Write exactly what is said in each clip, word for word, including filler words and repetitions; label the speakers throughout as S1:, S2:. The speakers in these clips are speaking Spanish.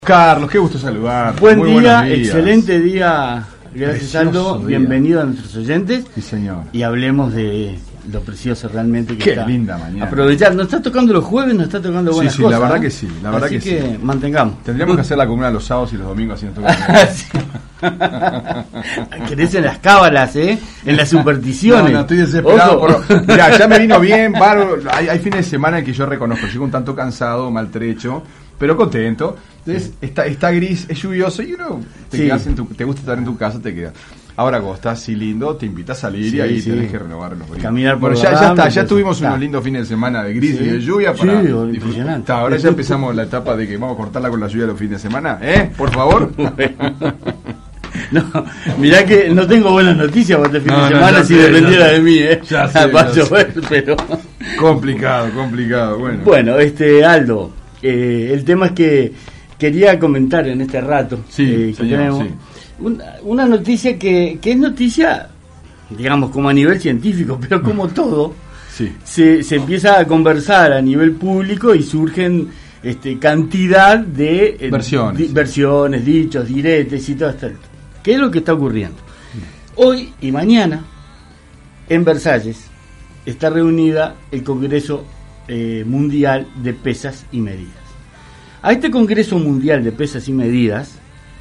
S1: Carlos, qué gusto saludar.
S2: Buen Muy día, excelente día. Gracias, Aldo.
S1: Día.
S2: Bienvenido a nuestros oyentes.
S1: Sí, señor.
S2: Y hablemos de lo precioso realmente que
S1: qué
S2: está.
S1: Qué linda mañana.
S2: Aprovechar, nos está tocando los jueves, nos está tocando buenas
S1: sí, sí,
S2: cosas.
S1: la verdad
S2: ¿no?
S1: que sí, la verdad
S2: Así
S1: que,
S2: que
S1: sí.
S2: mantengamos.
S1: Tendríamos que hacer la columna los sábados y los domingos así nos toca.
S2: Querés en las cábalas, ¿eh? En las supersticiones.
S1: No, no, estoy desesperado. Por... Mirá, ya me vino bien, paro. Hay, hay fines de semana en que yo reconozco, llego un tanto cansado, maltrecho, pero contento. Entonces, está, está gris, es lluvioso y uno te sí. quedas en tu, te gusta estar en tu casa, te quedas. Ahora, como está así lindo, te invita a salir sí, y ahí sí. tenés que renovar los brillos.
S2: Caminar por
S1: bueno, ya, ya está, ya tuvimos
S2: está.
S1: unos lindos fines de semana de gris
S2: sí.
S1: y de lluvia para
S2: sí, impresionante.
S1: Ahora ya empezamos la etapa de que vamos a cortarla con la lluvia los fines de semana, ¿eh? Por favor.
S2: No, mirá que no tengo buenas noticias para este fin
S1: no,
S2: de semana
S1: no,
S2: si
S1: sé,
S2: dependiera de mí, ¿eh?
S1: Ya sé,
S2: para
S1: ya
S2: llover,
S1: sé.
S2: pero...
S1: Complicado, complicado, bueno.
S2: Bueno, este, Aldo, eh, el tema es que quería comentar en este rato
S1: sí,
S2: eh, que
S1: señor,
S2: tenemos
S1: sí.
S2: una, una noticia que, que es noticia, digamos, como a nivel científico, pero como todo,
S1: sí.
S2: se, se empieza a conversar a nivel público y surgen este, cantidad de eh,
S1: versiones,
S2: di, versiones, dichos, diretes y todo esto. ¿Qué es lo que está ocurriendo? Hoy y mañana, en Versalles, está reunida el Congreso eh, Mundial de Pesas y Medidas. A este Congreso Mundial de Pesas y Medidas,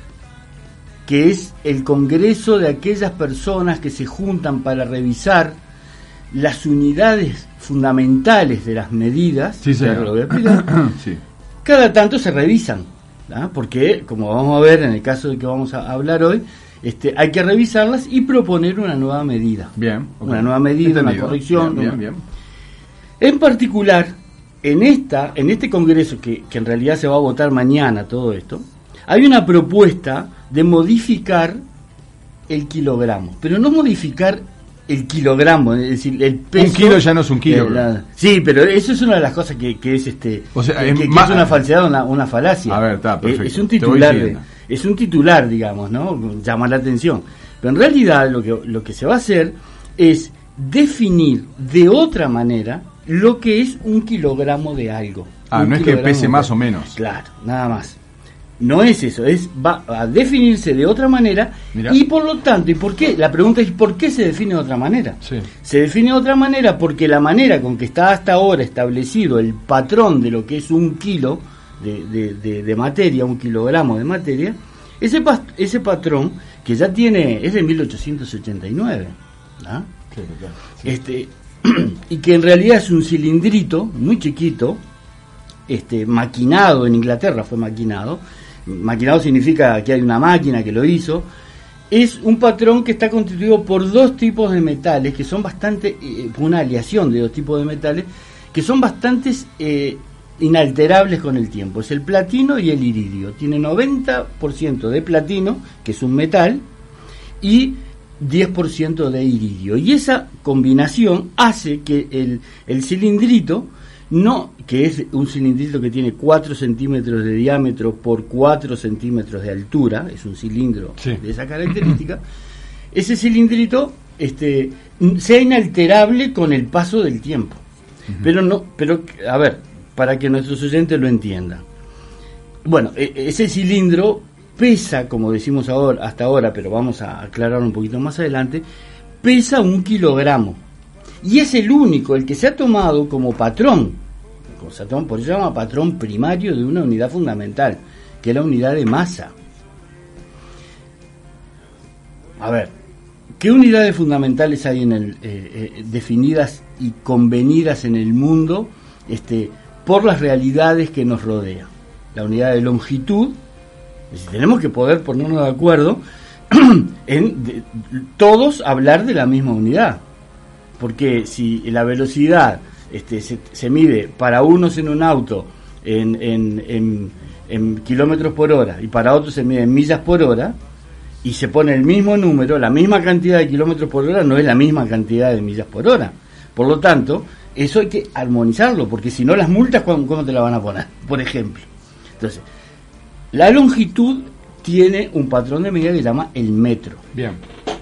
S2: que es el congreso de aquellas personas que se juntan para revisar las unidades fundamentales de las medidas,
S1: sí, sí.
S2: lo voy a explicar,
S1: sí.
S2: cada tanto se revisan, ¿no? Porque, como vamos a ver en el caso de que vamos a hablar hoy, este, hay que revisarlas y proponer una nueva medida.
S1: Bien. Okay.
S2: Una nueva medida,
S1: Entendido.
S2: una corrección.
S1: Bien, bien, bien.
S2: En particular, en esta, en este congreso, que, que en realidad se va a votar mañana todo esto, hay una propuesta de modificar el kilogramo, pero no modificar el kilogramo, es decir, el peso.
S1: Un kilo ya no es un kilo.
S2: La, sí, pero eso es una de las cosas que, que es este,
S1: o sea,
S2: que,
S1: es,
S2: que
S1: más,
S2: es una falsedad, una, una falacia.
S1: A ver, está perfecto.
S2: Es un titular, de, es un titular, digamos, ¿no? Llama la atención. Pero en realidad lo que lo que se va a hacer es definir de otra manera lo que es un kilogramo de algo.
S1: Ah, no es que pese más
S2: de,
S1: o menos.
S2: Claro, nada más. No es eso, es va a definirse de otra manera. Mirá. Y por lo tanto, ¿y por qué? La pregunta es ¿por qué se define de otra manera?
S1: Sí.
S2: Se define de otra manera porque la manera con que está hasta ahora establecido el patrón de lo que es un kilo de, de, de, de materia, un kilogramo de materia, ese, ese patrón que ya tiene, es de mil ochocientos ochenta y nueve, ¿no?
S1: Sí, claro. Sí.
S2: Este, y que en realidad es un cilindrito muy chiquito, este, maquinado en Inglaterra, fue maquinado. Maquinado significa que hay una máquina que lo hizo. Es un patrón que está constituido por dos tipos de metales que son bastante, eh, una aleación de dos tipos de metales que son bastante eh, inalterables con el tiempo. Es el platino y el iridio. Tiene noventa por ciento de platino, que es un metal, y diez por ciento de iridio. Y esa combinación hace que el, el cilindrito, no, que es un cilindrito que tiene cuatro centímetros de diámetro por cuatro centímetros de altura, es un cilindro sí. de esa característica, ese cilindrito este, sea inalterable con el paso del tiempo. Uh-huh. Pero no, pero a ver, para que nuestros oyentes lo entiendan. Bueno, e- ese cilindro pesa, como decimos ahora, hasta ahora, pero vamos a aclarar un poquito más adelante, pesa un kilogramo. Y es el único, el que se ha tomado como patrón, como se toma, por eso se llama patrón primario de una unidad fundamental, que es la unidad de masa. A ver, ¿qué unidades fundamentales hay en el, eh, eh, definidas y convenidas en el mundo este, por las realidades que nos rodean? La unidad de longitud, es decir, tenemos que poder ponernos de acuerdo en de, todos hablar de la misma unidad. Porque si la velocidad este, se, se mide para unos en un auto en, en, en, en kilómetros por hora y para otros se mide en millas por hora y se pone el mismo número, la misma cantidad de kilómetros por hora no es la misma cantidad de millas por hora. Por lo tanto, eso hay que armonizarlo, porque si no las multas, ¿cómo, cómo te la van a poner? Por ejemplo. Entonces, la longitud tiene un patrón de medida que se llama el metro.
S1: Bien.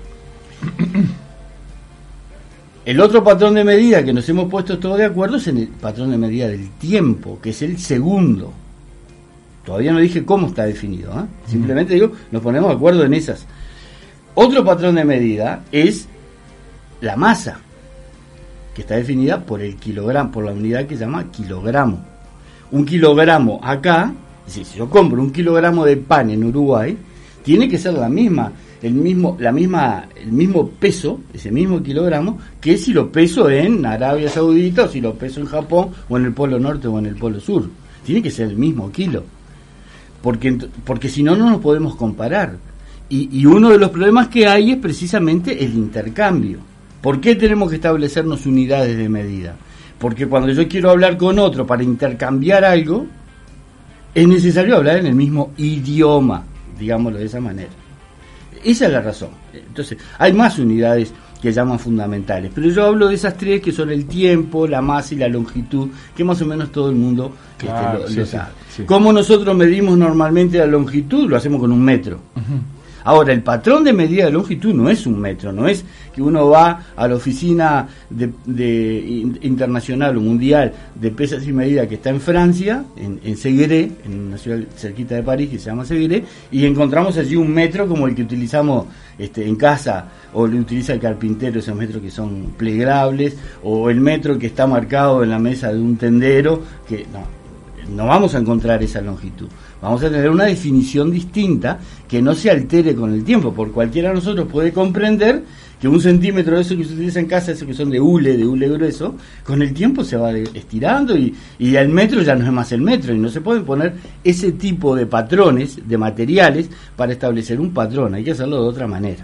S2: El otro patrón de medida que nos hemos puesto todos de acuerdo es en el patrón de medida del tiempo, que es el segundo. Todavía no dije cómo está definido, ¿eh? Simplemente digo, nos ponemos de acuerdo en esas. Otro patrón de medida es la masa, que está definida por el kilogramo, por la unidad que se llama kilogramo. Un kilogramo acá, es decir, si yo compro un kilogramo de pan en Uruguay, tiene que ser la misma, el mismo, la misma, el mismo peso, ese mismo kilogramo, que si lo peso en Arabia Saudita, o si lo peso en Japón, o en el Polo Norte, o en el Polo Sur. Tiene que ser el mismo kilo. Porque, porque si no, no nos podemos comparar. Y, y uno de los problemas que hay es precisamente el intercambio. ¿Por qué tenemos que establecernos unidades de medida? Porque cuando yo quiero hablar con otro para intercambiar algo, es necesario hablar en el mismo idioma, digámoslo de esa manera. Esa es la razón. Entonces, hay más unidades que llaman fundamentales, pero yo hablo de esas tres que son el tiempo, la masa y la longitud, que más o menos todo el mundo claro, este, lo, sí, lo sabe. Sí, sí. ¿Cómo nosotros medimos normalmente la longitud? Lo hacemos con un metro. Uh-huh. Ahora, el patrón de medida de longitud no es un metro, no es que uno va a la oficina de, de internacional o mundial de pesas y medidas que está en Francia, en, en Séguéré, en una ciudad cerquita de París que se llama Séguéré, y encontramos allí un metro como el que utilizamos este, en casa, o lo utiliza el carpintero, esos metros que son plegables, o el metro que está marcado en la mesa de un tendero, que no, no vamos a encontrar esa longitud. Vamos a tener una definición distinta que no se altere con el tiempo, porque cualquiera de nosotros puede comprender que un centímetro de eso que se utiliza en casa, esos que son de hule, de hule grueso, con el tiempo se va estirando y, y el metro ya no es más el metro, y no se pueden poner ese tipo de patrones, de materiales, para establecer un patrón, hay que hacerlo de otra manera.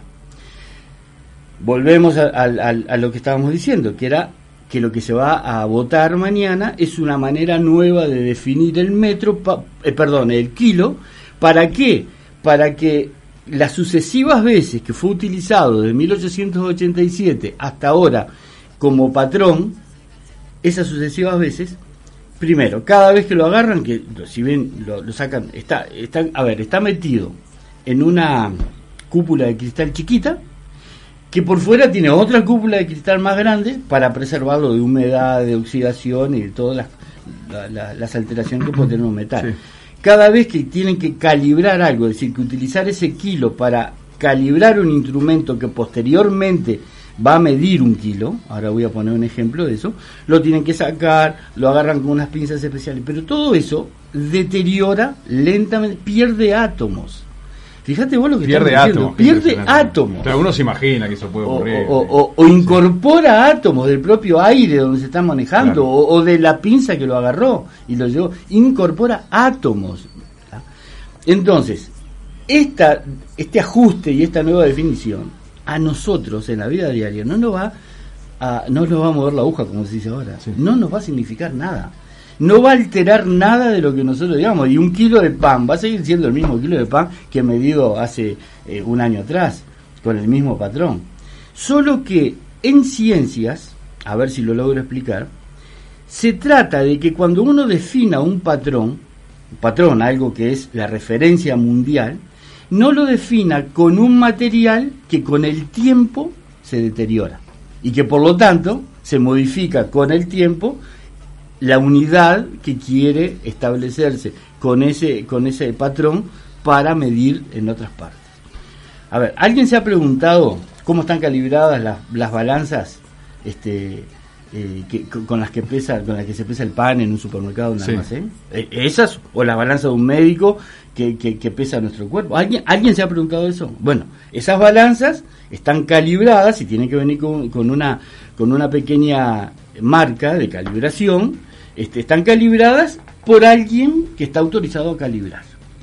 S2: Volvemos a, a, a, a lo que estábamos diciendo, que era que lo que se va a votar mañana es una manera nueva de definir el metro, pa, eh, perdón, el kilo. ¿Para qué? Para que las sucesivas veces que fue utilizado de mil ochocientos ochenta y siete hasta ahora como patrón, esas sucesivas veces, primero, cada vez que lo agarran, que si ven, lo, lo sacan, está, está, a ver, está metido en una cúpula de cristal chiquita, que por fuera tiene otra cúpula de cristal más grande para preservarlo de humedad, de oxidación y de todas las, la, la, las alteraciones que puede tener un metal. Sí. Cada vez que tienen que calibrar algo, es decir, que utilizar ese kilo para calibrar un instrumento que posteriormente va a medir un kilo, ahora voy a poner un ejemplo de eso, lo tienen que sacar, lo agarran con unas pinzas especiales, pero todo eso deteriora lentamente, pierde átomos. Fíjate vos lo que
S1: pierde átomos.
S2: Pierde átomos.
S1: Claro, uno se imagina que eso puede ocurrir.
S2: O, o, o, o incorpora sí. átomos del propio aire donde se está manejando, claro. o, o de la pinza que lo agarró y lo llevó. Incorpora átomos. Entonces, esta, este ajuste y esta nueva definición, a nosotros en la vida diaria no nos va a, no nos va a mover la aguja, como se dice ahora. Sí. No nos va a significar nada. No va a alterar nada de lo que nosotros digamos, y un kilo de pan va a seguir siendo el mismo kilo de pan que he medido hace eh, un año atrás, con el mismo patrón. Solo que en ciencias, a ver si lo logro explicar, se trata de que cuando uno defina un patrón, un patrón, algo que es la referencia mundial, no lo defina con un material que con el tiempo se deteriora, y que por lo tanto se modifica con el tiempo la unidad que quiere establecerse con ese con ese patrón para medir en otras partes. A ver, ¿alguien se ha preguntado cómo están calibradas las, las balanzas este, eh, que, con las que pesa con las que se pesa el pan en un supermercado, en un sí. almacén? ¿Esas o la balanza de un médico que, que, que pesa nuestro cuerpo? ¿Alguien, ¿Alguien se ha preguntado eso? Bueno, esas balanzas están calibradas y tienen que venir con, con una con una pequeña marca de calibración. Este, están calibradas por alguien que está autorizado a calibrar.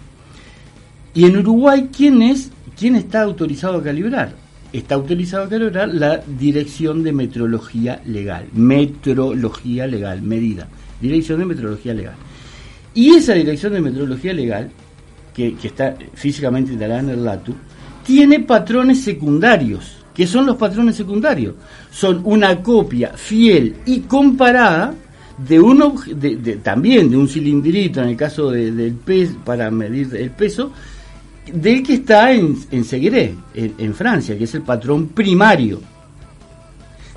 S2: Y en Uruguay, ¿quién es? ¿Quién está autorizado a calibrar? Está autorizado a calibrar la Dirección de Metrología Legal. Metrología Legal, medida. Dirección de Metrología Legal. Y esa Dirección de Metrología Legal, que, que está físicamente instalada en el LATU, tiene patrones secundarios. ¿Qué son los patrones secundarios? Son una copia fiel y comparada de uno de, de, también de un cilindrito en el caso de, del peso para medir el peso del que está en, en Séguéré, en, en Francia, que es el patrón primario. Es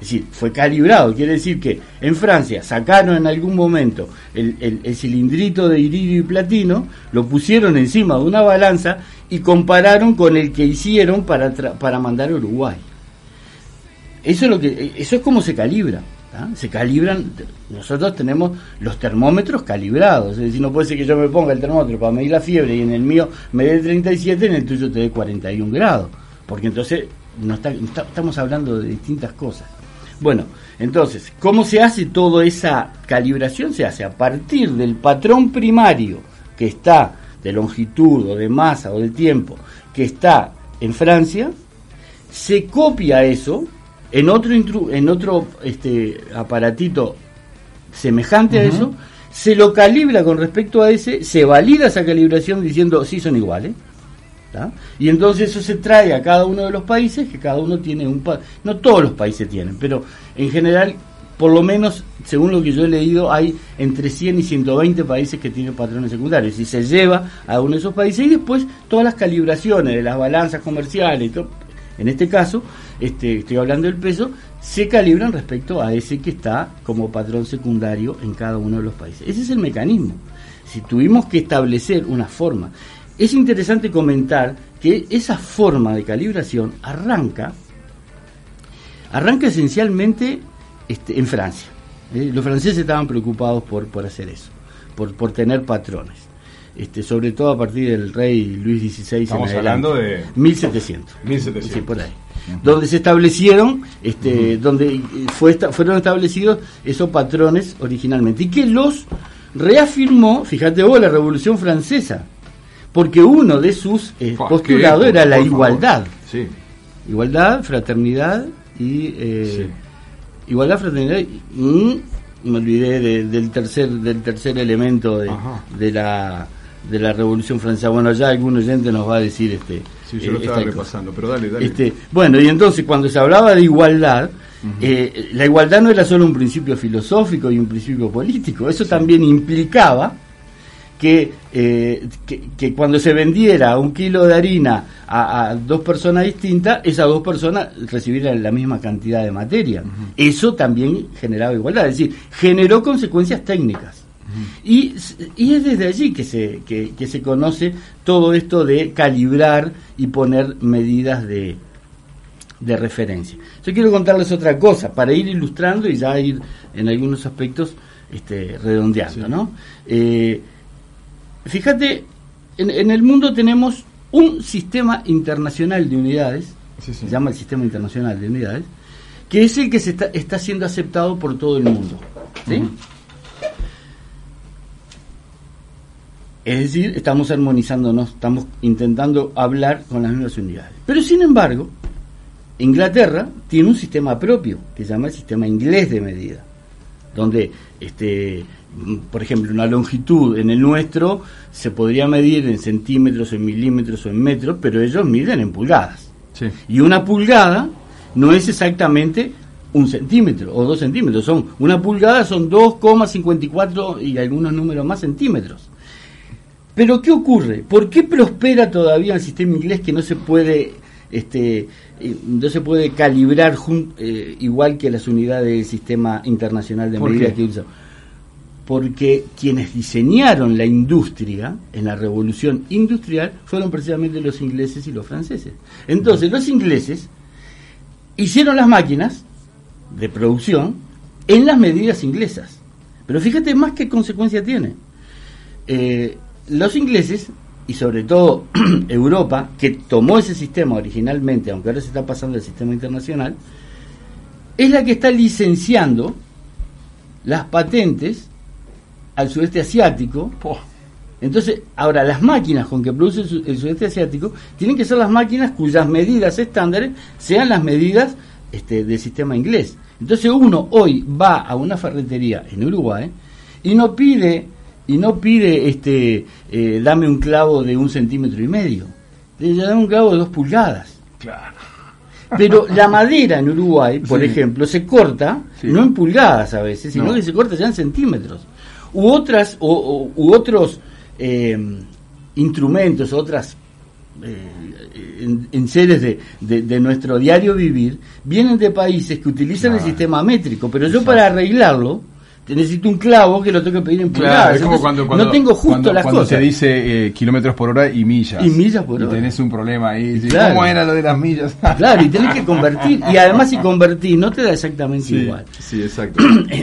S2: decir, fue calibrado. Quiere decir que en Francia sacaron en algún momento el, el, el cilindrito de iridio y platino, lo pusieron encima de una balanza y compararon con el que hicieron para, tra- para mandar a Uruguay. Eso es lo que, eso es como se calibra. ¿Ah? Se calibran, nosotros tenemos los termómetros calibrados, es decir, no puede ser que yo me ponga el termómetro para medir la fiebre y en el mío me dé treinta y siete, en el tuyo te dé cuarenta y un grados, porque entonces no está, está, estamos hablando de distintas cosas. Bueno, entonces, ¿cómo se hace toda esa calibración? Se hace a partir del patrón primario que está de longitud o de masa o de tiempo que está en Francia, se copia eso en otro intru- en otro este aparatito semejante uh-huh. a eso, se lo calibra con respecto a ese, se valida esa calibración diciendo sí son iguales, ¿tá? Y entonces eso se trae a cada uno de los países, que cada uno tiene un pa- no todos los países tienen, pero en general, por lo menos según lo que yo he leído, hay entre cien y ciento veinte países que tienen patrones secundarios y se lleva a uno de esos países y después todas las calibraciones de las balanzas comerciales y todo. En este caso, este, estoy hablando del peso, se calibran respecto a ese que está como patrón secundario en cada uno de los países. Ese es el mecanismo. Si tuvimos que establecer una forma, es interesante comentar que esa forma de calibración arranca, arranca esencialmente este, en Francia. ¿eh? Los franceses estaban preocupados por, por hacer eso, por, por tener patrones. Este, sobre todo a partir del rey Luis dieciséis.
S1: Estamos en hablando de
S2: mil setecientos.
S1: mil setecientos.
S2: Sí, por ahí. Uh-huh. Donde se establecieron, este, uh-huh. donde fue esta, fueron establecidos esos patrones originalmente. Y que los reafirmó, fíjate vos, la Revolución Francesa. Porque uno de sus eh, Fua, postulados era la igualdad.
S1: Sí.
S2: Igualdad, fraternidad y... Eh, sí. Igualdad, fraternidad y... Mm, me olvidé de, del tercer del tercer elemento de, de la de la Revolución Francesa. Bueno, ya algún oyente nos va a decir este
S1: sí, yo lo estaba repasando, pero dale, dale.
S2: Este, bueno, y entonces cuando se hablaba de igualdad, uh-huh. eh, la igualdad no era solo un principio filosófico y un principio político, eso sí. También implicaba que, eh, que, que cuando se vendiera un kilo de harina a, a dos personas distintas, esas dos personas recibieran la misma cantidad de materia. Uh-huh. Eso también generaba igualdad, es decir, generó consecuencias técnicas. Uh-huh. Y, y es desde allí que se, que, que se conoce todo esto de calibrar y poner medidas de, de referencia. Yo quiero contarles otra cosa, para ir ilustrando y ya ir en algunos aspectos este, redondeando, sí. ¿no? Eh, Fíjate, en, en el mundo tenemos un sistema internacional de unidades, sí, sí. se llama el Sistema Internacional de Unidades, que es el que se está, está siendo aceptado por todo el mundo. ¿Sí? Uh-huh. Es decir, estamos armonizándonos, estamos intentando hablar con las mismas unidades. Pero sin embargo, Inglaterra tiene un sistema propio, que se llama el Sistema Inglés de Medida, donde este por ejemplo, una longitud en el nuestro se podría medir en centímetros, en milímetros o en metros, pero ellos miden en pulgadas.
S1: Sí.
S2: Y una pulgada no es exactamente un centímetro o dos centímetros. Son una pulgada son dos coma cincuenta y cuatro y algunos números más centímetros. Pero ¿qué ocurre? ¿Por qué prospera todavía el sistema inglés que no se puede este no se puede calibrar jun, eh, igual que las unidades del sistema internacional de medida que usa? Porque quienes diseñaron la industria en la revolución industrial fueron precisamente los ingleses y los franceses. Entonces los ingleses hicieron las máquinas de producción en las medidas inglesas. Pero fíjate más qué consecuencia tiene. Eh, los ingleses, y sobre todo Europa, que tomó ese sistema originalmente, aunque ahora se está pasando al sistema internacional, es la que está licenciando las patentes al sudeste asiático. Oh. Entonces, ahora las máquinas con que produce el, el sudeste asiático tienen que ser las máquinas cuyas medidas estándares sean las medidas este, del sistema inglés. Entonces uno hoy va a una ferretería en Uruguay y no pide y no pide este eh, dame un clavo de un centímetro y medio, le dame un clavo de dos pulgadas.
S1: Claro.
S2: Pero la madera en Uruguay, por sí. ejemplo, se corta sí. no en pulgadas a veces, sino no. que se corta ya en centímetros. U otras u, u, u otros eh, instrumentos, otras eh, en, en seres de, de, de nuestro diario vivir, vienen de países que utilizan
S1: claro.
S2: el sistema métrico, pero yo
S1: Exacto.
S2: para arreglarlo te necesito un clavo que lo tengo que pedir en
S1: Claro,
S2: pulgadas.
S1: es como cuando, cuando,
S2: no tengo justo
S1: cuando,
S2: las
S1: cuando
S2: cosas.
S1: se dice eh, kilómetros por hora y millas.
S2: Y millas por
S1: y
S2: hora.
S1: tenés un problema ahí. ¿Sí?
S2: Claro.
S1: ¿Cómo era lo de las millas?
S2: Claro, y tenés que convertir. Y además si convertís no te da exactamente
S1: Sí,
S2: igual.
S1: sí, exacto.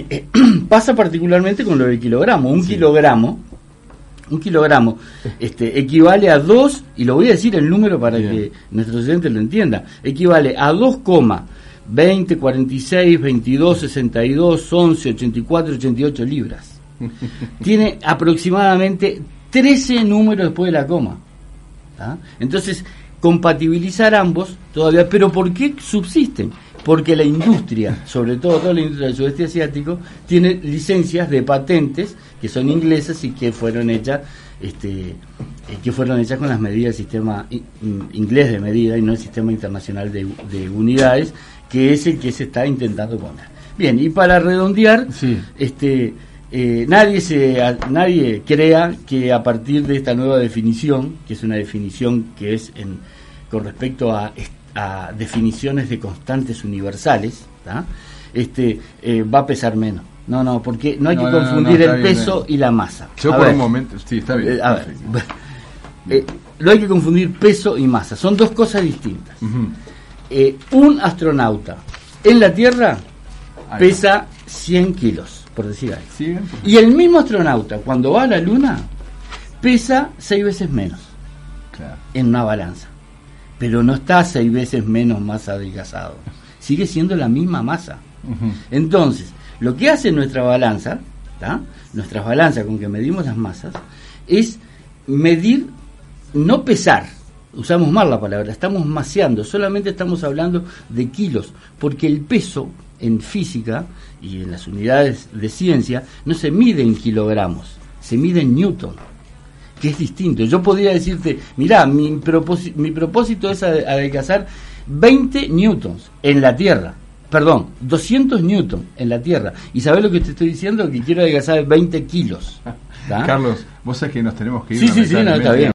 S2: Pasa particularmente con lo del kilogramo. Un sí. kilogramo, un kilogramo este, equivale a dos, y lo voy a decir el número para Bien. que nuestros oyentes lo entiendan, equivale a dos, veinte, cuarenta y seis, veintidós, sesenta y dos, once, ochenta y cuatro, ochenta y ocho libras. Tiene aproximadamente trece números después de la coma. ¿Ah? Entonces, compatibilizar ambos todavía, pero ¿por qué subsisten? Porque la industria, sobre todo toda la industria del sudeste asiático, tiene licencias de patentes que son inglesas y que fueron hechas este, que fueron hechas con las medidas del sistema inglés de medida y no el sistema internacional de, de unidades, que es el que se está intentando poner. Bien, y para redondear, sí. este eh, nadie se a, nadie crea que a partir de esta nueva definición, que es una definición que es en, con respecto a, a definiciones de constantes universales, ¿tá? este eh, va a pesar menos. No, no, porque no hay no, que no, confundir no, no, el peso bien. y la masa.
S1: Yo
S2: a
S1: por
S2: ver,
S1: un momento, sí, está bien.
S2: Eh, a ver, eh, no hay que confundir peso y masa, son dos cosas distintas. Uh-huh. Eh, un astronauta en la Tierra Ahí pesa va. cien kilos, por decir algo. ¿Sí? Y el mismo astronauta, cuando va a la Luna, pesa seis veces menos claro. en una balanza. Pero no está seis veces menos más adelgazado. Sigue siendo la misma masa. Uh-huh. Entonces, lo que hace nuestra balanza, ¿tá? nuestras balanzas con que medimos las masas, es medir, no pesar. Usamos mal la palabra, estamos maseando, solamente estamos hablando de kilos, porque el peso en física y en las unidades de ciencia no se mide en kilogramos, se mide en newton, que es distinto. Yo podría decirte, mirá, mi, propósito, mi propósito es adelgazar veinte newtons en la Tierra, perdón, doscientos newtons en la Tierra, y ¿sabés lo que te estoy diciendo? Que quiero adelgazar veinte kilos. ¿Tá?
S1: Carlos, vos sabés que nos tenemos que ir.
S2: Sí, sí, sí, no, está bien.